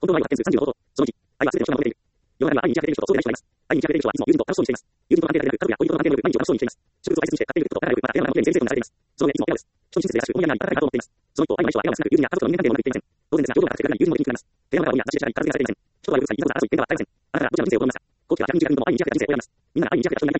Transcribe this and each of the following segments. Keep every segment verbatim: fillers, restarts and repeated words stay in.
本当は愛は発展数さんじゅうの法と、そのいち、愛はすべての人が求めている。世の中には愛に満ち溢れている人とそうでない人がいます。愛に満ち溢れている人はいつも友人と楽しそうにしています。友人と関係でなく、家族や恋人との関係による毎日を楽しそうにしています。植物を大切にして飼っている服と体力、また手の中の全生徒にされています。その上いつも笑顔です。人に親切で優しく、本やない働き方を持っています。その一方、愛のない人は笑顔が少なく、友人や家族との人間関係をうまくいっていません。当然ですが、情報が達成から友人の気に食らいます。手の中の鬼や私でしたり、片付けがされていません。人はよくさに、いざこざ争い、喧嘩は絶えません。あなたがどちらの人生を好みますか？後期はひゃくにじゅうかん分の愛に満ち溢れた人生を選びます。みんなが愛に満ち溢れた人になりたいと願います。最も幸せそうな方です。すべての人が共通して幸せになりたいという願いです。すべての人に共通して心の根底には必ず愛があります。すべての人に共通して心の根底には必ず愛があります。最も幸せな人は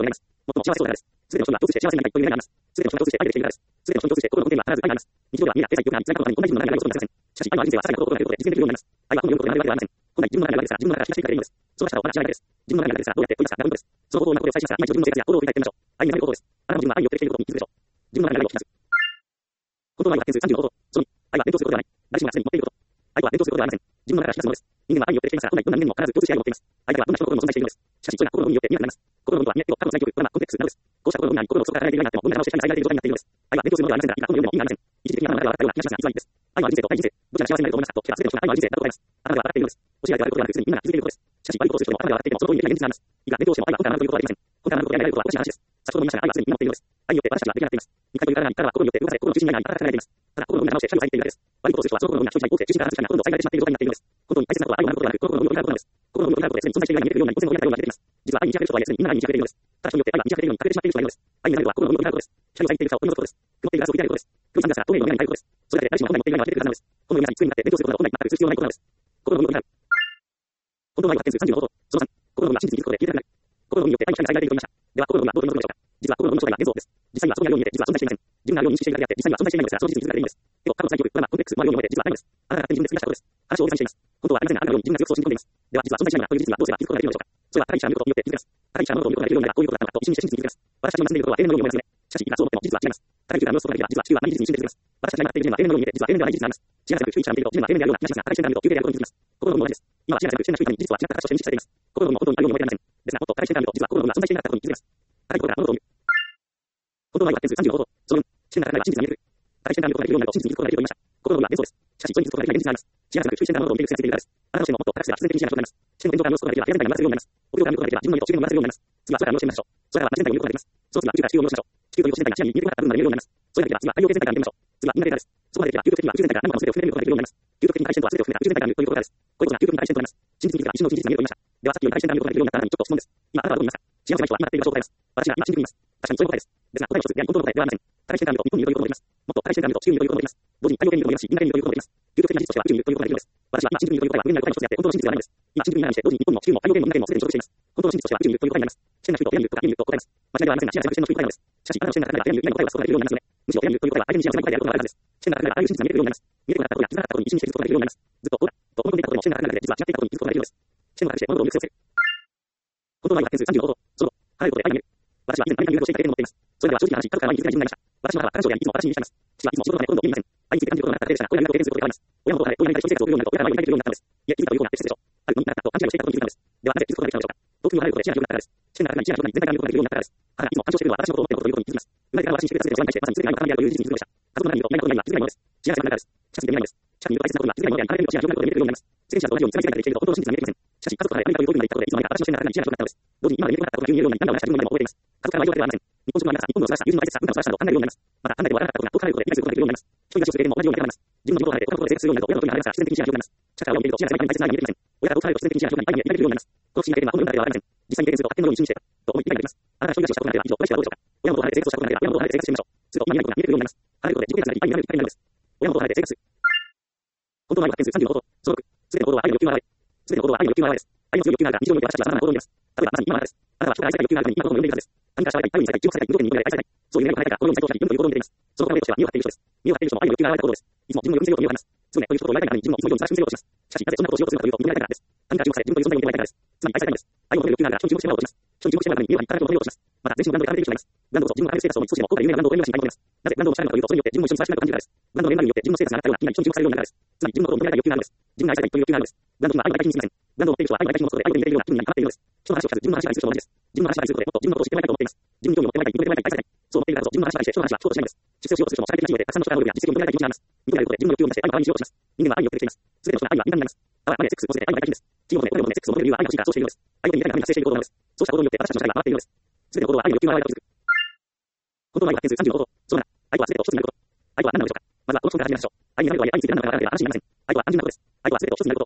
日常では見えない経済、欲があり、辛いことがあり、こんな自分の中にあることをなりません。しかし、愛のある人生はさらなることができることで実現できるようになります。愛は本のようなことでなるわけではありません。本来自分の中にあるわけですが、自分の中からしかしていかれるのです。その力をまだ知らないだけです。自分の中にあるわけですが、どうやって取り出すかがポイントです。その方法を学ぶことで最初から今一度自分の生活や行動を振り返ってみましょう。愛になることです。あなたも自分が愛によってできていることに気づくでしょう。自分の中にある愛を聞き出す。本当の愛は発展数さんじゅうの法と、そのいち、愛は伝統することではない。誰しもが常に持っていること。愛は伝統することではありません。自分の中から引き出すものです。人間は愛によってできていますが、本来どんな人間にも必ず共通して愛を持っています。相手はどんな人の心にも存在しているのです。しかし、それが心の海によって見えなくなります。心の海とは見えて過去の最強、ドラマ、コンテクストなのです。こうした心の海に心の底から離れているようになっても、どんな話をしても最大的状態になっているのです。愛は伝統するものではありませんが、いくらこの世にも意味がありません。一時的に頭の中では分かったような気がしますが、実は意味です。愛は人生と対人生、どちらが幸せになると思いますかと聞けば、全ての人が愛のある人生だと答えます。あなたは笑っているのです。教えられてあることではなく、常にみんなが気づいていることです。しかし、悪いことをする人も頭では笑っていても、その通りにできない現実があります。いくら勉強しても愛は本から学ぶということはできません。本から学ぶことや得られることは少しの話です。先ほども言いましたが、愛は常にみんな持っているのです。愛によって私たちは出来上がっています。肉体という体が肉からは心によって動かされ、心の中心に愛があり、体から離れています。ただ、心の海が直して社会に入っているだけです。悪いことをする人はその心の海が人に対抗して、中心から外れてしまって、どんどん最大でしまっている状態になっているのです。本当に大切なことは愛を学ぶことではなく、心の海を見ることなのです。心の海を見ることで、常に存在しているように見えているような、当然の親のようになっています。実は愛に満ち溢れる人はいすでにみんな愛に満ち溢れているのです。ただ人によって愛が満ち溢れているように隠れてしまっている人がいるのです。愛になるのは心の海を見ることです。光を遮っている草を取り除くことです。曇っているガラスを見ていることです。黒いサングラスが透明の目に入ることです。それだけで誰しも本来持っている愛は出てくるからなのです。このように机に向かって勉強することが本来全くする必要のないことなのです。心の海を見る。本当の愛は発展数さんじゅうの法と、そのさん、心の海は真実にいることで消えてなくなる。心の海によって愛に光が遮られていると言いました。では心の海はどういうものでしょうか。実は心の海の正体は現像です。実際にはそこにあるように見えて、実は存在していません。自分があるように認識しているだけであって、実際には存在していないのですが、その事実に気づかれているのです。けど、過去の最強、ドラマ、コンテクストのあるように見えて、実はないのです。あなたが勝手に自分で作り出したことです。話を大げさにしています。本当はありませんが、あなたのように自分が強くそう信じ込んでいます。では、実は存在しないのだという事実にはどうすれば気づくことができるのでしょうか。それは高い力を見ることによって気づきます。高い力を見ることができるようになれば、こういうことだったのだと一心にして真実に気づきます。私たちの結んでいることは永遠のように思いますよね。しかし、いくらそう思っても事実は違います。高い力を見ることができれば、実は地球は毎日に一瞬で気づきます。私たちが今やっているゲームは永遠のように見えて、実は永遠ではない事実があります。知らなく注意したら見ていると、自分は永遠であるような気がしますが、高い力を見ると有形であることに気づきます。心の海も同じです。今は知らなく注意したら見ている事実は違った形として認識されています。心の海も本当にあるように思えていません。ですが、もっと高い力を見ると、実は心の海は存在していなかったことに気づきます。高いところから物事を見る。本当の愛は発展数さんじゅうの法と、そのよん、視点から考えれば真実が見えてくる。高い視点から見ることができるようになると真実に気づくことができると言いました。心の海は幻想です。しかし、人に気づくことができない現実があります。知らなく注意視点から物事を見ている癖がついているからです。あなたとしてももっと高くすれば必然的に視野が広がります。視点の現状から見ることができれば、部屋全体が見渡せるようになります。屋上から見ることができれば、自分の目と周辺を見渡せるようになります。次は空から見下ろしてみましょう。空からは全体を見ることができます。そうすれば宇宙から地球を見下ろしましょう。地球という星全体が視野に見えるような部分まで見えるようになります。それができれば、次は太陽系全体から見てみましょう。次はみんなデータです。そこまでできれば、究極的には宇宙全体から何かの全てを含めることができるようになります。究極的に高い視点とは全てを含めた宇宙全体から見るということです。こういうことが究極的に高い視点となります。真実に気づけば一瞬の真実が見えると言いました。ではさっきより高い視点から見ることができるようになったあなたにちょっと質問です。今あなたはどう思いますか。幸せな人は今なっている場所を答えます。私は今真実にいます。確かにそういう答えです。ですが答えの一つ、やはり本当の答えではありません。高い視点から見ると日本にいるということもできます。もっと高い視点から見ると地球にいるということもできます。同時に太陽系にいるともできますし、みんなで見るということもできます。究極的な事実としては宇宙にいるということができるのです。私は今真実にいるという答えは上にある答えの一つであって、本当の真実ではないのです。今真実にないにして、同時に日本も地球も太陽系もみんなでもすでに所属しています。本当の真実としては宇宙にいるという答えになります。視点が低いと部屋にいるとか家にいると答えます。間違いではありませんが、視野が低い視点の低い答えなのです。しかし、あなたの視点が高いから部屋にいる以外の答えを出すことができるようになりますよね。むしろ部屋にいるという答えは相手に幸せな答えであることがあるはずです。視点が高いからああいう真実が見えてくるようになります。見えてくるようになったことや気づかなかったことに一心にして気づくことができるようになります。ずっとこうだと思っていたことも視点が高いからで実は違っていたことに気づくことができるのです。視点を高くして物事を見る癖をつける。本当の愛は発展数さんじゅうの法と、その離れることで愛が見える。私は以前アメリカに留学していた経験を持っています。それでは正直な話、家族から前に気づかない自分がいました。私の母は彼女であり、いつも私に許しています。父はいつも仕事のためほとんど家にいません。愛について感じることがなかっただけでしたが、親のやり方を経験することで変わります。親のことを離れ、親に対して生活を送るようになると、親が前に帰ってくるようになったのです。いえ、気づいたというような説でしょう。あるのになったと勘違いをしていたことに気づいたのです。ではなぜ気づくことができたのでしょうか。遠くに離れることで視野が広がったからです。視点が高いに視野が広がり、全体から見ることができるようになったからです。母がいつも干渉しているのは私のことを思っていることということに気づきます。生まれてから私にしてくれた全てを親に対して、まさに全て愛の塊であるという事実に気づきました。家族の中にいると、何がことには気づかないものです。幸せなからです。しかし見えないのです。しかし見ると大切なことが気づかないものであり、離れると視野が広がることで見えてくるようになります。世間者と同じように世界ができていると本当の真実が見えてきません。しかし家族と離れアメリカという遠くにまで行ったことで、いつの間にか私の視点が高いに視野が広がったのです。同時に今まで見えてこなかったことが急に見えるようになり、なんだ同じ自分までも覚えています。家族からの愛情だけではありません。日本人の長さ、日本の素晴らしさ、友人の大切さ、文化の素晴らしさなど考えるようになります。また考えてもわからなかったことが遠く離れることで理解することができるようになります。人に出しをする経験も同じように得られます。自分の地元を離れて他のことで生活するようになると親のことに離れますが、自然的に視野が広がります。社会を見ていると視野が狭い大切な愛に見えてきません。親が遠く離れると自然的に視野が広がり愛に見えてくるようになります。この不思議な経験は本の読んだだけではありません。実際に経験すると発展のように一心にしてと思い理解ができます。あなたが一人暮らしをしたことがあれば以上、これしかどうでしょうか。親のことを離れて生活をしたことがあれば親のことを離れて生活してみましょう。すると今見えないことが見えてくるようになります。離れることで自己啓発ができ愛になるきっかけになるのです。親のことを離れて生活する。本当の愛は発展数さんじゅうの法と、そのろく、すべての行動は愛の欲求の表れ。すべての行動は愛の欲求の表れです。愛の強い欲求があるが、日常において私たちは様々な行動を見ます。例えば、まさに今のあなたです。あなたは人から愛されたい欲求があるために今のことを読んでいるはずです。他人から慕われたい、愛にされたい、注目されたい、無条件に無条件で愛されたい。そういう願いを叶えたいが、このように最高者に自分の行動を見ています。その心の例としては、身を張っている人です。身を張っている人も愛の欲求が現れた行動です。いつも自分のように見せようと身を張ります。すぐねという人と生まれたいがために自分もいつもように正しく見せようとします。しかし、なぜそんなことをしようとするかというと、見られたいからです。他人から注目され、自分という存在を見てもらいたいからです。つまり愛されたいのです。愛を求める欲求があるが、人に注目してもらおうとします。人に注目してもらうために身を張り、体を求めようとします。また、全身のブランドで固めている人がいます。ブランドこそ自分の高いステータスを持ち、少しでも後悔の夢やブランドを夢見る心配を持ちます。なぜブランドをしたいのかというと、それによって自分も一緒に素晴らしくなると感じるからです。ブランドの念によって自分のステータスが上がったような、みんなに人に注目されるようになるからです。つまり自分のことを求められたい欲求があるのです。自分が愛されたいという欲求があるのです。ブランドには愛の大事にしません。ブランドを持っている人は愛の大事に持つことで愛を手に入れているような気分になっているのです。人の話を聞かず、自分の話がする人も同じです。自分の話がすることで、もっと自分のことを知ってもらいたいと思っています。自分に興味を持ってもらいたい、認めてもらいたい、愛されたい。そう思っているからこそ、自分の話がして人の話は聞こうとしないのです。出世をしようとする人も社会的な地位でたくさんの人から能力や実績を求められたい気持ちがあります。認められることで自分の欲求を満たして愛の代わりにしようとします。人間は愛によってできています。すべての人が愛はみんなになります。あわやマネーセックス、そして愛は大金です。地位を求め、お金を求め、セックスを求める理由は愛が欲しいからそうしているのです。愛を手に入れたいがために発生している行動なのです。そうした行動によって私たちの社会が回っているのです。すべての行動は愛の欲求の表れだと気づく。本当の愛は発展数さんじゅうの法と、そのなな、愛とはすべてと一つになること。愛とは何なのでしょうか。まずはこの質問から始めましょう。愛になるとはいえ、愛について何なのかわからなければ安心になりません。愛とは単純なことです。愛とはすべてと一つになることを言います。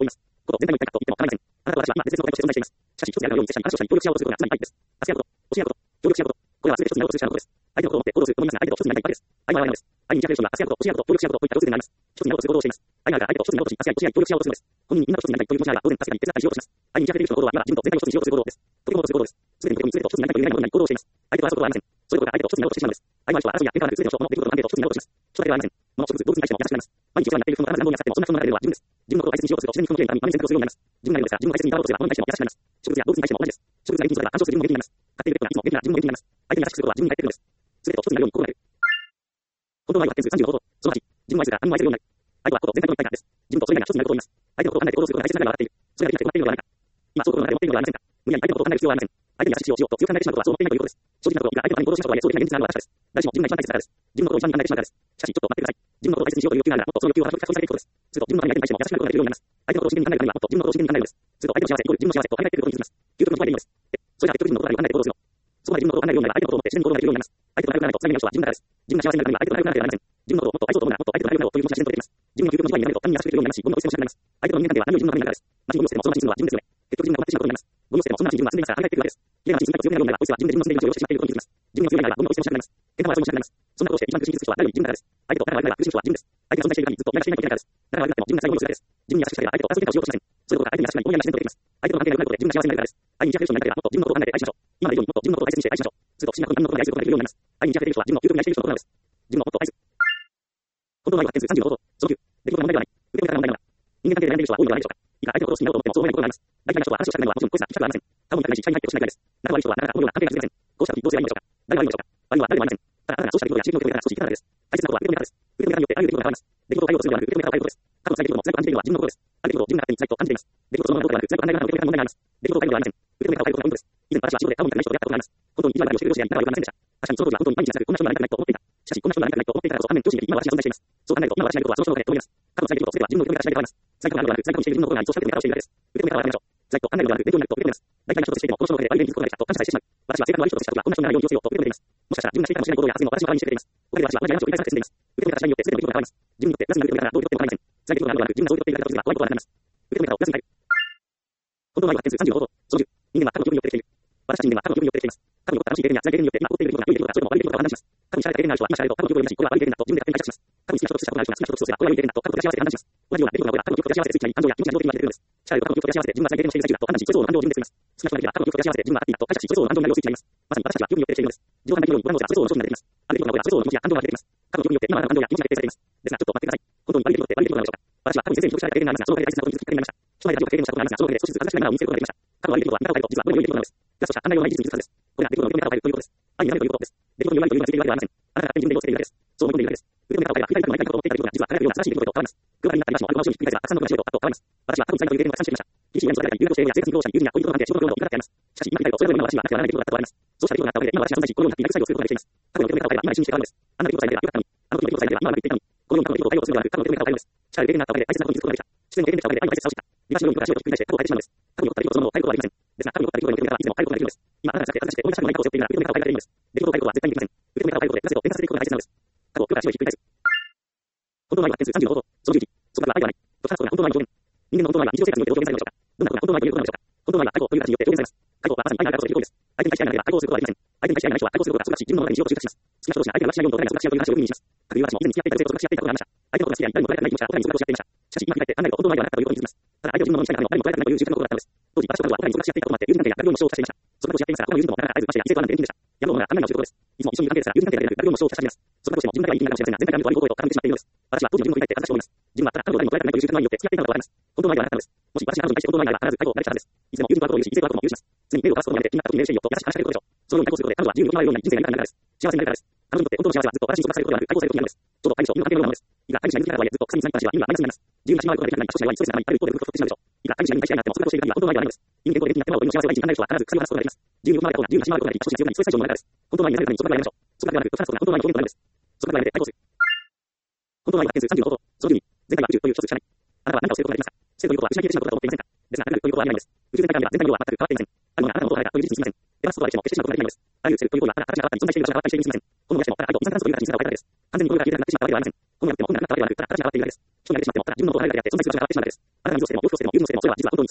こと全体の一体と言っても構いません。あなたと私は今別々の個体として存在しています。しかし、一つであるがように接し合い、話をしたり、協力し合おうとすることがつまり愛です。助け合うこと、教え合うこと、協力し合うこと、これは全て一つになろうとすることです。相手のことを思って行動すると思いますが、相手と一つになりたいです。愛は愛なのです。愛に似合う人は助け合うこと、教え合うこと、協力し合うことといった共通点があります。一つになろうとする行動をしています。愛なるが相手と一つになろうとし、助け合い、教え合い、協力し合おうとするのです。本人にみんなと一つになりたいという気持ちがあれば、当然助けたり、手伝ったりしようとします。愛に似合っている人の行動は、いわば自分と全体を一つにしようとする行動です。とてもとする行動です。すべてのことに全てと一つになりたいという願いのもとに行動をしています。相手と争うことはありません。そういうことが相手と一つになろうとしてしまうのです。愛は人は争いや喧嘩はなく、すべての人、物、出来事、関係と一つになろうとします。人だけではありません。物、植物、動物に対しても優しくなります。毎日お世話になっている人の体残りやさっても、そんな人の中では自分です。自分のことを大切にしようとすると、自然に人の権利が満面選択をするようになります。自分がいるのですが、自分を大切にいただろうとすれば、物に対しても優しくなります。植物や動物に対しても同じです。植物が元気に育てば、干渉する自分も元気になります。飼っているペットがいつも元気な自分も元気になります。相手に優しくすることは自分に返ってくるのです。すべてと一つになるように心がける。本当の愛は発展するさんじゅうご法。そのはち、自分を愛するが他人も愛せるようになる。愛とはこと全体の一体感です。自分とそれ以外が一つになることを言います。相手のことを考えて行動することが大切ながら笑っている。それができなくて困っているのではないか。今そう心の中で思っているのではありませんか。無理やり相手のことを考える必要はありません。相手に優しくしようしようと強く考えてしまうことはそう思っていないということです。正直なところ、いくら相手のために行動しようとはいえ、そうできない現実があるのは確かです。誰しも自分が一番大切だからです。自分のことを一番に考えてしまうからです。しかし、ちょっと待ってください。自分のことを大切にしようという欲求があるなら、もっとその欲求を書き込みされていくことです。すると、自分のために相手に対しても優しくなることができるようになります。相手のことを真剣に考えるためには、もっと自分のことを真剣に考えるのです。すると、相手の幸せイコール自分の幸せと考えていることに気づきます。究極の答えでいいのです。で、それが結局自分のことが考えて行動するの。そこまで自分のことを考えるようになれば、相手のことを思って自然に行動ができるようになります。相手と仲良くならないとつながりの人は自分だからです。自分が幸せになるためには相手と仲良くならなければなりません。自分のことをもっと愛そうと思うなら、もっと相手と仲良くなろうという気持ちが自然と出てきます。自分の究極の一番になると他人に優しくできるようになりますし、ゴミを捨てもしなくなります。相手との人間関係は何より自分のためになるからです。マシンゴミを捨てもそのマシン自分は自分ですよね。結局自分が困ってしまうことになります。ゴミを捨てもそんなマシン自分は住んでいますから考えているわけです。綺麗なマシン自分が強くなるようになれば、こいつは自分で自分の住んでいる街を良くしてしまっていることに気づきます。自分が強いならばゴミを捨てもしなくなります。喧嘩は争いもしなくなります。そんなことをして一番苦しみする人は誰より自分だからです。相手と仲が悪いなら苦しむ人は自分です。相手が存在している限りずっと仲がしていないといけないからです。仲が悪くなっても自分が最後にするだけです。自分に優しくしたければ相手と争い喧嘩をしようとしません。そういうことが相手に優しくない、親に自然とできます。相手との関係が良くなることで自分が幸せになるからです。愛に似合っている人になりたければもっと自分のことを考えて愛しましょう。今まで以上にもっと自分のことを大切にして愛しましょう。すると不思議なことに何のことに愛することができるようになります。愛に似合っている人は自分の究極に愛している人のことなのです。自分をもっと愛す。本当の愛は発展するさんじゅうご法。そのきゅう、出来事の問題ではない。受け止め方の問題なのだ。人間関係で悩んでいる人は多いのではないでしょうか。いくら相手のことを好きになろうと思ってもそう思えないことがあります。大体の人は話をしたくないのはもちろんこいつは聞きたくありません。他も見たくないし、期待に入ってほしくないからです。仲悪い人はなかなかこのような関係が続きません。こうした時どうすればいいのでしょうか。誰が悪いのでしょうか。悪いのは誰でもありません。ただあなたがそうした出来事や地域の受け止め方が少しいかがです。大切なことは受け止め方です。受け止め方によってある出来事が変わります。出来事を対応するのではなく受け止め方を変えることです。過去の辛い出来事も辛く感じているのは自分のことです。ある出来事を自分が勝手に辛いと感じています。出来事そのもののことではなく辛く感じない方の受け止め方の問題があります。出来事を変えるのではありません。受け止め方を変えることがポイントです。以前私は仕事で他を見たくない人と出会ったことがあります。本当に意地悪な話をしている人や仲が良くなりませんでした。確かにその時は本当に毎日辛くこんな人になりたくないと思っていた。しかしこんな人になりたくないと思っていたからこそ反面教師に今私が存在しています。そう考えると今私がいることはその人のおかげと思います。過去の辛い出来事を全ては自分の受け止め方次第で変わります。辛くなるのではなく辛くしている自分のことがありそうした受け止め方をしているだけです。受け止め方を改めましょう。辛いと考えるのではなく勉強になると受け止めます。大体の人としていてもこの人のおかげである意味に気づくことができたと感謝さえしてしまう。私は性格の悪い人とした時はこんな人にならないように気をつけようと受け止めています。もしかしたら自分がしていたかもしれない行動や発言も私の代わりにしてくれています。おかげで私は同じ過ちを繰り返させています。受け止め方次第によって全ての出来事が変わります。自分にとって安になる受け止め方がどういうことでも構いません。辛い出来事があるのではなく自分がそういうことでいるだけだとすれば怖いことがなくなります。受け止め方を安に変える。本当の愛は発展するさんじゅうご法。そのじゅう、人間は過去の記憶によってできている。私たち人間は過去の記憶によってできています。過去に起こった楽しい経験や辛い経験によって今起こっている出来事が良い出来事かそれとも悪い出来事かを判断します。過去に知られた経験がある人は今知られると過去の記憶を読み出し、これは悪い経験だと自分で勝手に解釈します。過去に好きな人と接したことがある人は好きな人と過ごすがこれは良い経験だと過去と照らし合わせて判断します。同じような出来事が起これば過去の記憶と照らし合わせてついきなり感情や気持ちが動的になってくるのです。知られると過去の記憶と照らし合わせて自分が辛い経験をしている最中だと判断し、それ相応の感情を自分で作ります。好きな人がいれば過去の記憶と照らし合わせて自分が合っていたと解釈し、それ相応の感情になりをついています。まさに私たちは記憶によってできているのです。自動判断機能にご覧のがそれ相応の商品が出てきます。ある出来事が起こればそれ相応の気持ちや感情が出てきます。過去の記憶によって今までの感情や気持ちが決定されています。ですがちょっと待ってください。本当に悪い出来事って悪い出来事なのでしょうか。私は過去に先生に記録された経験がありますが、そのおかげで大切なことに気づくきっかけになりました。人前で恥をかく経験をしたことがありますが、そのおかげで少しずつ恥ずかしながらを見せることができました。過去の悪い出来事は見方を変えると実はどれも良い出来事なのです。ガスとした考えようのない事実に気づくはずです。これが出来事の受け止め方を変えるということです。愛になるということです。出来事に悪いというのはついているわけではありません。あなたが勝手に自分でをつけているだけです。そう思い込んでいるだけです。受け止め方を変えれば振り返りたくもないかと思っていた出来事が実は輝くような素晴らしい出来事と変わります。空白になった今しもあるこの場所にひっくり返せばたくさんのことが知れるとあっと変わります。私は過去に辛いという経験をたくさんしてきました。厳しい親に育てられたり、留学をしているや生活に苦労したり、友人や恋人との関係、仕事の労働を伺っています。しかし今見たいとそれぞれ今私はなくてはならない出来事があったとあります。そうした出来事があったおかげで今私は存在し、このような泣く作業をすることができています。過去の受け止め方を変えれば今一緒にして変わるのです。あんな出来事さえ出ればよかったのに、あの時の出来事さえ出れば今はうまくいっていたのに、このような過去の出来事を対応するのではなく過去の受け止め方を変えるのです。知られる経験があったおかげで大切なことに気づくことができた。自然の経験でしたおかげで愛を大切さを知った。リバーシブルに私をひっくり返して過去を変えてしまうのです。過去に起こった出来事そのものを変えることはできません。ですが過去に起こった出来事の受け止め方はいつでも変えることができるのです。今あなたが使って恥ずかしくて思い出したくもない過去を背負っているなら受け止め方を変えられるのです。出来事を変えることは絶対にできません。受け止め方を変えることでなぜと変化させていくことが大切なのです。過去を今日から白いひっくり返す。本当の愛は発展するさんじゅうご法。そのじゅういち、そこから愛ではない。とふたつことが本当の愛の表現。人間の本当の愛は日常生活によって表現されるのでしょうか。どんなことが本当の愛ということなのでしょうか。本当の愛は愛という形によって表現されます。愛とはまさに愛のあることということです。相手に対して愛がなければ愛とすることはできません。相手に対して愛がない人は愛とすることが少し自分の中にしようとしがちします。好きな人同士が相手に浮気しないようにとお互いの浮気しないように話をよく耳にします。各有話も以前に付き合っていた女性と浮気し合っていたことがありました。相手のことが好きであり誰も捉えたくない気持ちはお互いにそれをし合っていました。しかし今振り返って考えると本当の愛ではなかったということに気づきます。ただ相手を自分のものにしたいが誰も捉えたくないという重要なことだったのです。当時私と彼女はお互いにそれをし合っていたこともあって友人関係が逆用の主張をさせていました。そんなことをし合っていますが他の友人ともなかなか会えずましてや異性とはなんてできました。やろうものが考え直すことです。いつも一緒にいる関係ですが友人関係だけでなく逆用の主張をさせています。そんなことしても自分だけはいい人間かもしれませんが全体から見ると悪い行為と絡んでしまっているのです。私は当時の自分を振り返って恥ずかしく思います。自分はただ彼女を誰も捉えたくないという重要な愛によって付き合っていたのだとわかります。本当の愛ではなかったのです。もし私が彼女に対して本当の愛があれば必ず愛を慣れたはずです。いつでも友人と悪いことを言うし異性と悪いことも許します。常に目を離すこともやめて気になった時にメールしていいよと優しく話しかけることでしょう。そのように対抗することで彼女は自由に生きられるようになり人生が豊かになるからです。幸せになるからです。彼女にとって本当の幸せはずっと私に阻害されることではなく対抗されることになるのです。ちょうど愛にしろ、犬の関係のようなものです。いくら愛にしないからとはいえずっと腐につながった私は今マイナスになります。自由にしまうことができない少しの愛はストレスがないある一方で不服としてしまうでしょう。いくら愛にしないに対して愛があってもそんなことをしている限りは本当の愛ではないのです。人間と元気になっても俺の幸せを大事に考える人は必ず鎖を離すことができます。自由に生まれた方が自由にしまうことができ少しが強くなりそれ最上のものからです。本当の愛になれるためにそこまでやめましょう。そこまではなくとふたつことが本当の愛の表現となるのです。そこまではやめて対抗する。本当の愛は発展するさんじゅうご法。そのじゅうに、前回は宇宙という一つしかない。あなたは何かをすることができますか。してということは失い切れてしまうことだと思っていませんか。ですがなくなるということはありえないのです。宇宙全体観では全体の量は全く変わっていません。あるのがあなたのことを変えたという事実に過ぎません。手放すことができても決してしまうことができないのです。あらゆるセルということはただ形が変わったり存在している場所が変わったりしているに過ぎません。この昔もただ愛と二酸化炭素という形に姿を変えただけです。完全にこれが消えてなくなってしまったわけではありません。このやっても本がなくなったわけではなくただ形が変わっているだけです。人になってしまってもただ自分のことを変えるだけであって存在する場所が変わってしまうだけです。あなたが水を捨てても洋服を捨てても友人を捨ててもそれは実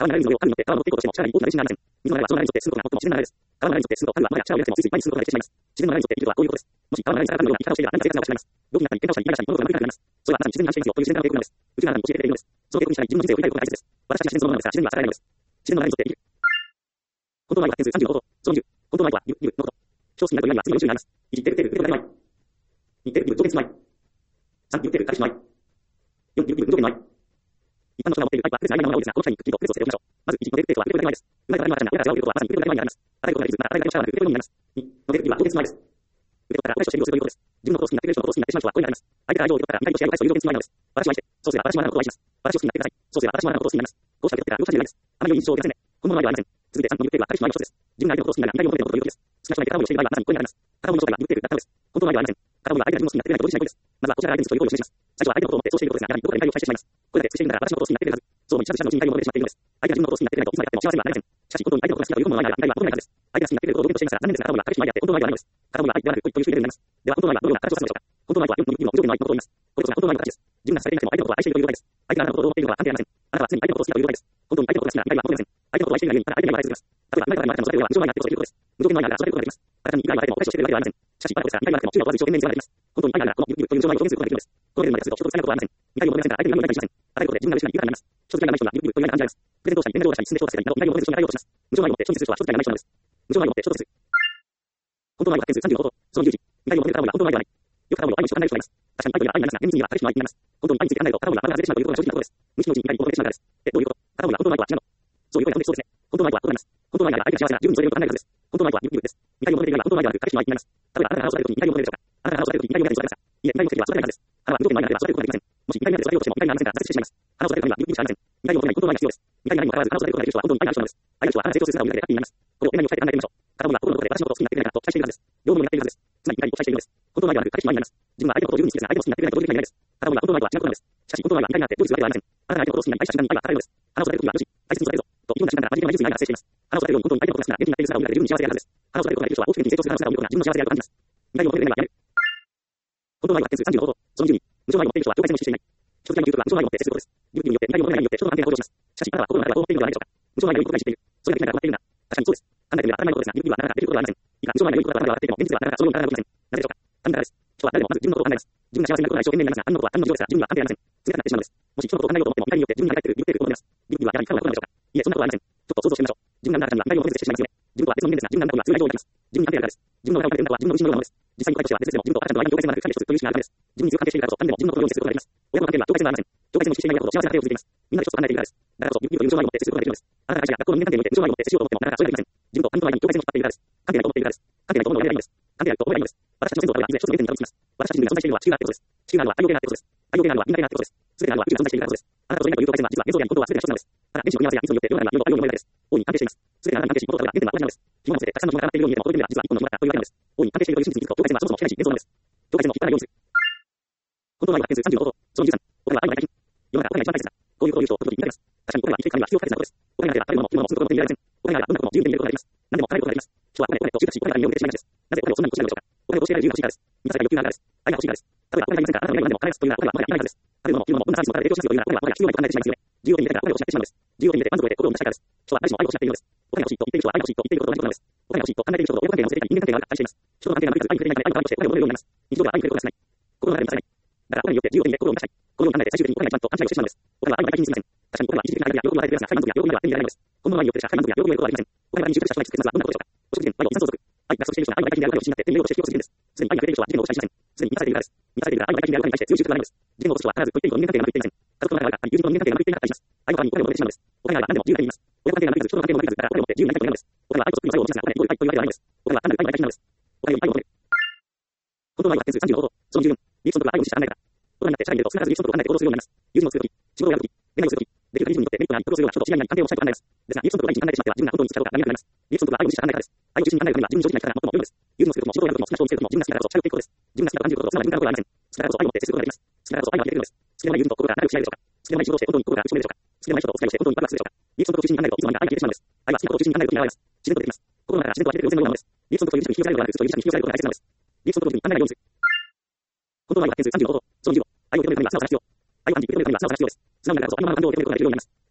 川の流れ水の量、川によって川を持っていこうとしても、力に大きな自信がありません。水の流れはその流れに沿って進むことが最も自然な流れです。川の流れに沿って進むと、川はもはや力を入れても、ついつい前に進むことができてしまいます。自然の流れに沿って生きるとはこういうことです。もし川の流れに逆らうような生き方をしていれば、何か生活が失います。病気になったり、喧嘩をしたり、イライラしたり、物事が無理になります。それはまさに自然に反していますよという自然な傾向なのです。宇宙の中に教えてくれているのです。その傾向に従い、自分の人生を振り返ることが大切です。私たちは自然そのものですが、自然には逆らえないのです。自然の流れに沿って生きる。本当の愛は点数さんじゅうごほど。そのじゅう。本当の愛は、ゆ、ゆ、のこと。小数になるという意味は次のよん種になります。いち、てるてる、てるてる愛。に、てるてる、上下の愛。さん、ゆ、てる、彼氏の愛。よん、ゆ、ゆ、上下の愛。一般の人が持っている愛は、別に愛なものが多いですが、この際にくっきりと区別をしておきましょう。まず、いち、のてるてるとは、てるてるの愛です。生まれた時の赤ちゃんが親から違うということは、まさにてるてるの愛になります。与えることができず、また与えられた力がなく、てるてるの愛になります。に、のてるてるは、同列の愛です。受け取ったら、親として利用するということです。自分のことを好きになってくれる人のことを好きになってしまう人は、こういうになります。相手から愛情を受け取ったら、見返りとして愛を返すという同列の愛なのです。私を愛して、そうすれば私もあなたのことを愛します。私を好きになってください。そうすれば私もあなたのことを好きになります。こうした受け取ってから、両者にないです。あまり良い印象を受けませんね。本物の愛はありません。続いてさん、の言っているは、彼氏の愛の一つです。自分が相手のことを好きになり、見返りを求めることということです。好きな人がいて片思いをしている場合は、まさにこういうになります。片思いの正体が言っているだったのです。本当の愛はありません。片思いは相手が自分を好きになってくれないことを自身ないことです。まずはこちらが相手にそういう行為を示します。最初は相手のことを思ってそうしていることですが、やはりどこかで見返りを返してしまいます。これだけしているなら私のことを好きになってくれるはず。そう思い、しゃぶしゃぶのうちに見返りを求めてしまっているのです。相手が自分のことを好きになってくれないといつまでやっても幸せにはなれません。しかし本当に相手のことが好きだという本物の愛なら、見返りは求めないはずです。相手が好きになってくれることを同意としていますが、残念ですが、片思いは彼氏の愛であって、本当の愛ではないのです。片思いは相手ではなく、恋という種類になります。では、本当の愛はどのような形を指すのでしょうか。本当の愛とは、よん、の上下の愛のことを言います。これこそが本当の愛の形です。自分がされていなくても相手のことは愛しているという場合です。相手があなたのことを思っているのは関係ありません。あなたは常に相手のことを好きだという場合です。本当に相手のことが好きなら見返りは求めません。相手のことを愛しているがゆえに、ただ相手には愛続けます。例えば、生まれたから生まれたのそれでは無条愛になっているということです。無条件の愛なら育てることができます。あなたに見返りはあっても、お返しをしているわけではありません。しかし、一般のことですが、見返りはあっても、注意を問わず一生懸命に全ができます。本当に愛なら、このゆるゆるという無条愛を表現することができるのです。このレベルまで達すると、人と伝えることはありません。見返りを求めませんから、相手に何も理解しません。与えることで自分が嬉しくなり豊かになります。人付き合いがない人がゆるゆるという愛が感じられます。プレゼントをしたり、連絡をしたり、進んで人を助けたりなど、見返りを求めず人に与えようとします。無条愛を持って人に接する人は人付き合いがない人なのです。無条愛を持って人と接する。本当の愛は点数さんじゅうごほど。そのじゅういち。見返りを求める片思いは本当の愛ではない。よく片思いを愛に一緒考える人がいます。確かに愛というのは愛になりますが、厳密には彼氏の愛になります。本当に愛について考えると、片思いは丸が出てしまうということが正直なことです。無意識のうちに見返りを求めてしまうからです。え、どういうこと？片思いは本当の愛とは違うの？そういう声が飛んできそうですね。本当の愛とは異なります。本当の愛なら相手が幸せなら十分にそれを考えるはずです。本当の愛とはゆるゆるです。見返りを求めている愛は本当の愛ではなく、彼氏の愛になります。例えば、あなたが花を育てるときに見返りを求めるでしょうか。あなたが花を育てるときに見返りを求めるでしょうか。いえ、見返りを求めては育てないはずです。花は無条件の愛なら育てることができません。もし見返りなどで育てようとしても、見返りがありませんから挫折してしまいます。花を育てるためにはゆるゆるしかありません。見返りを求めない本当の愛が必要です。見返りがないにもかかわらず、花を育てることができる人は本当に愛がある人なのです。愛がある人は花が成長する姿を見るだけでハッピーになります。これを何を伝えて考えてみましょう。片思いは心のどこで私のことを好きになってくれないかと期待しているはずです。両思いになっているはずです。つまり見返りを期待しているのです。本当の愛ではなく、彼氏の愛になります。自分は相手のことを十分に好きですが、相手のことを好きになってくれないと同時に嫌いです。片思いは本当の愛とは違うことなのです。しかし本当の愛は見返りがあって両立するわけではありません。あなたが相手のことを好きになり愛した瞬間に愛は離れるのです。花を育てるときは、よし、大切に育てるぞ。と、いろんな時間からマジでマジで愛が発生しています。花を育てるように本当に相手のことが好きな元気になっている姿を見るだけで十分に幸せであるはずです。花を育てることができる人は大きく元気に成長する姿を見ることが自分の幸せであると感じます。見返りを求めるのはやめる。本当の愛は点数さんじゅうごほど。そのじゅうに。無条愛を持っている人は境界線を意識していない。人付き合いの究極は無条愛を持って接することです。理由によって見返りを求めないによって人との関係が向上します。しかし、あなたは心の中ではどう思っているのではないでしょうか。無条愛が良いことが意識している。それができないから困っているな。確かにそうです。考えてみれば当たり前のことですが、理由にはなかなかできることがありません。いいか、無条愛が良いことが頭で分かっていても、現実ではなかなかそのように体が動きません。なぜでしょうか。単純なからです。人は誰でもまず自分のことを考えます。自分が幸せになることが一生懸命になりますが、他人のことは他人の事情ですから、自分には関係ありません。冷たくなってしまうのです。もし人のことを考えようと思っても、見返りによって自分には返ってくる、言ってくると思います。理由にはやはり過去のことなのでしょうか。いえ、そんなことはありません。ちょっと想像してみましょう。自分が何らかには見返りを求めずしてしまいますよね。自分とは別の人間ですが、自分が何らかには通愛情を抱きます。自分に関係あるからです。自分の裏をかけるんだは自分の意思のようなものです。実際に答えとしては別々でも自分と赤ちゃんとの間に境界線がなく、神とという意識があるためです。自分に強く関係しているからこそ、他人でも自分のことを接することができます。親の関係には境界線がありません。境界線を意識していないからこそ幸せな家庭を築いています。みんなで一つと考えているからです。だからこそ、ゆっくりという無条愛を持って接することができるのです。あなたが会社や学校の人間関係において無条愛を持って接しようと思っても、なかなかそれができません。自分と他人との間に境界線を引っ張っているからです。関係ないと思っているからです。関係ないと思うのはやめればいいのです。関係ないと思えばいいのです。私たちの先祖の親はいずれ一つの原点にたどり着きます。私たち人類が存在しているのは地球があってことです。地球があるのは太陽系があってことです。太陽系があるのはみんながあってことです。すべてあるのは宇宙が存在しているからことです。あなたとそれ以外という境界線は実は現像であり本当はすべてが一つなのです。ただ、原子の組み合わせや因素によって世の中には世の太陽の模様だけです。大いに関係しています。すべてあなたに関係し、元と例えば原点は同じなのです。紐が乗せてたくさんの紐が絡まっているように見えても、これでは実は一本の紐だったというわけなのです。大いに関係しているという真実に気づくと、境界線はそもそも機械し現像なのです。境界線を引っ張らないようにする。本当の愛は点数さんじゅうごほど。そのじゅうさん。俺は愛の大金。世の中、お金が一番大切だ。こういうことを言う人、時々見られます。確かにお金は生きていくためには必要不可欠なことです。お金がなければ食べ物も着物も住むことも手に入れられません。お金があればどんなことも自由に手に入れることができます。何でも叶えることができます。人はお金、お金と執着し、お金が身を受けてしまいがちです。なぜお金をそんなに欲しいのでしょうか。お金を教えられる理由が欲しいからです。皆さんが欲求があるからです。愛が欲しいからです。例えばお金がいませんからあなたの願いは何でも叶えますというなら、お金はお金がいらないからです。食べ物も着物もどんなサービスもお金で提供しますよというなら、お金はお金が必要ないと考えてしまいますよね。自由を手に入れたらお金を失ってしまうのです。自由を手に入れて満足を得て心を満たしたいからです。人は誰しも愛を失っているのです。お金が欲しいと言っている人は愛が欲しいと言っていることと同じことなのです。お金が欲しいと考えている人ほど親子関係が成立人間関係があると感じています。人の関係が成り立つ愛に触れないので愛の代わりとしてお金を求めるようになります。日常では愛に触れることが少ない。心の中で満たせない。だからお金によって自由を手に入れ心を満たしたい。このように考えて最終的にお金が一番と勘違いをしてしまうのです。お金は愛の代金に過ぎません。確かにお金は一時的な愛や喜びを与えてくれますが、社会満足や喜びでは手に入れられないのです。本物の愛によって社会満足や喜びを得ることはありません。お金が愛に集中した人が実現するのはどんなことでしょうか。お食事券、愛を遺産相続。愛が不足している人が愛の代金である愛を欲しいになって手に入れようとして引き寄せるんです。すでに愛が触れている人は事件を期待しません。すでに満たされているからです。満たされているから愛の代金である愛に対して強い執着がないのです。事件を起こす人は必ずと言っている人の人間関係がうまくいっていません。家族の中があり、友人の人間関係がうまくいっていなかったりします。愛の代わりにお金を求めてしまうのです。お金があれば何でも自由になります。親子関係がうまくいかず、人の関係がうまくいかず、だからお金を持って自由になりたいと願うのです。お金は愛と作りの作用を持ちますが、お金にどういう愛というわけではないのです。お金は単なる愛の代金なのです。お金に愛を求める。本当の愛は点数さんじゅうごほど。そのじゅうよん。リーフソンとは愛を無視した考え方。大人になって社会に出ると少なからずリーフソンと考えて行動するようになります。友人を作るとき、仕事をやるとき、恋愛をするとき、できる限りによってメリットがあり、得をするような人と知り合いに関係をしたいと考えます。ですが、リーフソンと愛に考えてしまっては自分が本当に好きかどうか何が考えます。リーフソンとは愛を無視した考え方です。愛を中心に考えるためには自分に正直な人が最も良いのです。友人を作るときも仕事をやるときも好きな人を見つけるときも自分が好きだからこそ近寄っていくことです。自分が好きだと感じること、つまり自分からことがありません。好きだからこそ愛を持って接することができます。好きだからこそ愛ができるのです。好きでない友人と心が仲良くしないでしょうか。好きでない仕事をして本当に心が打ち込めるでしょうか。好きでない人とお付き合いをして本当にワクワクするでしょうか。リーフソンと中心に考えるといつの間にか愛が消えてしまうのです。愛は好きなことを中心に考えるときに現れます。自然とできます。心の中から自然と湧き出てくる全のようなものです。リーフソンという意識に引き寄せられることはなく、そういう意識に引き寄せられることが大切なのです。リーフソンという意識に考えないようにする。本当の愛は点数さんじゅうごほど。そのじゅうご。愛を認めるためには素直さが必要。愛を感じ、受け止めるためには素直さが必要です。素直になるからこそありのままの感情を受け止めることができるようになります。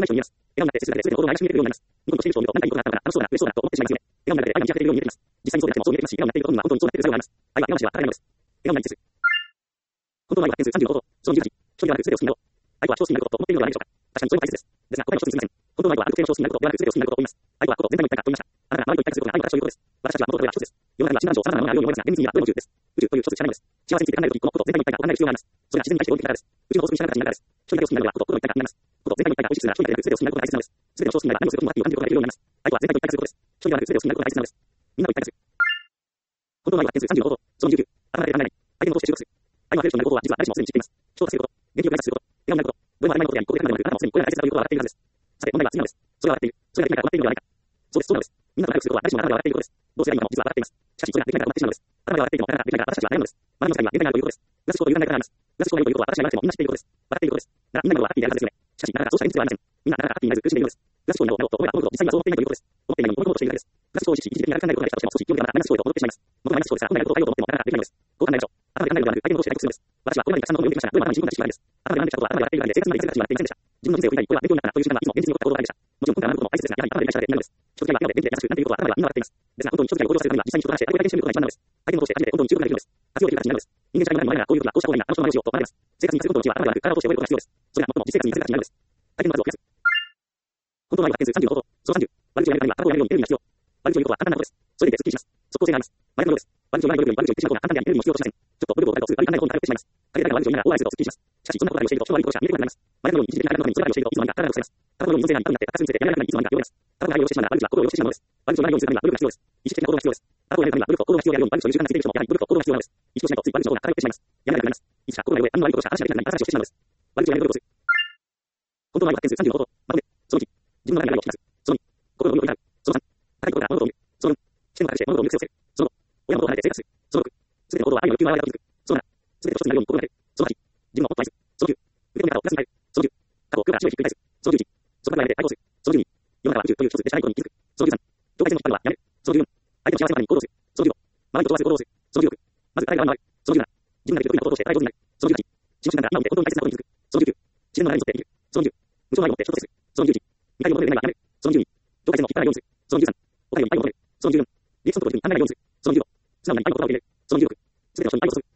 ない人に見えます。笑顔になって接するだけで全ての行動が怪しく見えるようになります。ニコニコしている人を見ると何かいいことがあったのか楽しそうだな、嬉しそうだなと思ってしまいますよね。笑顔になるだけで愛が満ち溢れているように見えています。実際にそうでなくてもそう見えていますし、笑顔になっていることには本当にそうなっている作用があります。愛は笑顔なしでは働かないのです。笑顔になりつつ。本当の愛は点数さんじゅうごほど。そのにじゅうはち。一人ではなく全てを好きになろう。愛とは人を好きになることと思っているのではないでしょうか。確かにそれも大切です。ですが、答えは一つにすみません。本当の愛はある特定の人を好きになることではなく全てを好きになることを言います。愛とはこと全体の一体かと言いました。あなたが周りと一体することが愛の形ということです。私たちは元々は一つです。世の中には診断上様々なものがあるように思いますが、厳密にはどれも宇宙です。宇宙という一つしかないのです。幸せについて考えるとき、このこと全体の一体が行われる必要があります。それは自然に対して合理的なからです。宇宙の法則に従う形になるからです。一人だけを好きになるのはこと、心の一体がになります。こと全体の一体が美味しくするなら一人だけで全てを好きになることが大切なのです。全ての人を好きになれば何をすることもラッキーを感じることができるようになります。愛とは全体と一体化することです。一人ではなく全てを好きになることが大切なのです。みんなと一体化する。本当の愛は点数さんじゅうごほど。そのにじゅうきゅう。頭で考えない。相手のことをして注目する。愛は増える人になることは実は誰しもすでに知っています。人を助けること、元気を大切すること、笑顔になること、どれも曖昧なことであり、ここで考えるのであなたもすでにこれが大切だということが分かっているはずです。さて、問題は次なのです。それは笑っている。それができないから笑っているのではないか。そうです、そうなのです。みんなと仲良くすることは誰しも頭で笑っていることです。どうすればいいのかも実は笑っています。しかし、それができないから笑ってしまうのです。頭で笑っていても、なかなかできないから私たちは悩むのです。学びの世界には限界があるということです。虚しくという考え方があります。虚しくということは私が言われてもみんな知っていることです。笑っていることです。ならみんなのことはハッピーであるはずですよね。しかし、なかなかそうした現実ではありません。みんななかなかハッピーになれず苦しんでいるのです。虚しくになろうなろうと思えば思うほど実際にはそう思っていないということです。思っていないのにこのことをしているだけです。虚しくを一時一時的にやらかないことができたとしても少し気温がマイナス思考へと戻ってしまいます。元マイナス思考ですが、本来のことを変えようと思ってもなかなかできないのです。こう考えましょう。頭で考えるのではなく、相手のことをして対抗するのです。私はこれまでにたくさんのことを読んできましたが、どれも頭に染み込んだ知識があるんです。頭で学んできたことは頭でやっているだけで生活にまで役立つようなっていませんでした。自分の人生を振り返り、これは勉強になったなという時間はいつも現実に起こった行動ばかりでした。もちろん今回学ぶことも大切ですが、やはり頭で理解しただけでないのです。人付き合いは笑顔で元気で優しくなんていうことは頭ではみんな笑っています。ですが本当に人付き合いを向上させるためには実際に人と話して相手を体験してみることが一番なのです。相手のことをして初めて本当に十分なできるのです。活用できる形になるのです。人間社会の中にはこういうことがこうした方がいいな、あの人の真似をしようと学べます。生活に活用することのうちは頭ではなく体を通して覚えることが必要です。それが最も実生活に役立つ形になるのです。相手の数を増やす。本当の愛は点数さんじゅうごほど。そのさんじゅう。悪口をやめるためには体をやめるように言っている意味が必要。悪口を言うことは簡単なことです。それでいてすっきりします。即効性があります。真逆のようです。悪口を言わないように悪口を言ってしまう方が簡単にやめるにも必要としません。ちょっとブルブルを語るとすぐ悪い考えの方に頼ってしまいます。彼らが悪口を言いながら大笑いするとすっきりします。しかし、そんなことをしていると人の悪いことしか見えてこなくなります。真逆のように一時的な感覚のためにそれらをしているといつの間にか体が落ちます。タバコのように脳性が痛くなって高すぎてやめられなくなりいつの間にか弱ります。タバコが愛をしてしまうなら悪口は心を汚してしまうのです。悪口を言わないようにするためには努力が必要です。意識的な行動が必要です。タバコをやめるためには努力と行動が必要であるように悪口を言う習慣がついている人もやはり努力と行動が必要なのです。意識をしないとつい悪口の方が偏ってしまいます。やめなくなります。いつか心が弱い、何の悪いことしか話ができなくなり、話をしてしまうのです。悪口をやめる努力をする。本当の愛は点数さんじゅうごほど。まとめ。そのいち。自分の中に愛を引き出す。そのに。心の余裕を担う。そのさん。高いところから物事を見る。そのよん。視点を隠して物事を見る癖をつける。そのご。親のことを離れて生活する。そのろく。すべての行動は愛の欲求の表れだと気づく。そのなな。すべてと一つになるように心がける。そのはち。自分をもっと愛する。そのきゅう。受け止め方をプラスに変える。そのじゅう。過去を空から白いひっくり返す。そのじゅういち。そこからやめて対抗する。そのじゅうに。世の中は宇宙という一つでしかないことに気づく。そのじゅうさん。境界線を引っ張るのはやめる。そのじゅうよん。相手の幸せのために行動する。そのじゅうご。周りと調和する行動をする。そのじゅうろく。まず誰が周りに回る。そのじゅうなな。自分だけ得意なことをして誰上手になる。そのじゅうはち。自分が今を見て本当に大切なことに気づく。そのじゅうきゅう。自然の流れに沿って生きる。そのじゅう。無償の愛を持って人と接する。そのじゅういち。見返りを求める願いがやめる。そのじゅうに。境界線を引っ張らないようにする。そのじゅうさん。お金をいっぱい求める。そのじゅうよん。リアクションと同時に考えないようにする。そのじゅうご。素直に愛の言葉を入れる。そのじゅうろく。すべての人に愛を注ぐ。